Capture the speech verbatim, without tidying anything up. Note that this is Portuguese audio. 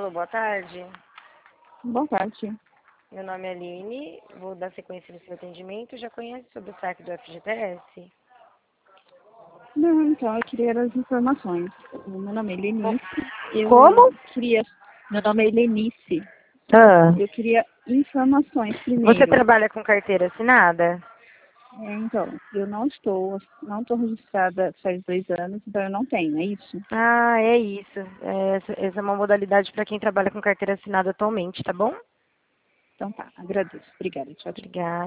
Alô, boa tarde. Boa tarde. Meu nome é Aline, vou dar sequência no seu atendimento. Já conhece sobre o saque do F G T S? Não, então eu queria as informações. Meu nome é Lenice. Eu Como? queria. Meu nome é Lenice. Ah. Eu queria informações Você primeiro. trabalha com carteira assinada? É, então, eu não estou, não estou registrada faz dois anos, então eu não tenho, é isso? Ah, é isso. É, essa, essa é uma modalidade para quem trabalha com carteira assinada atualmente, tá bom? Então tá, agradeço. Obrigada, tchau, tchau. Obrigada.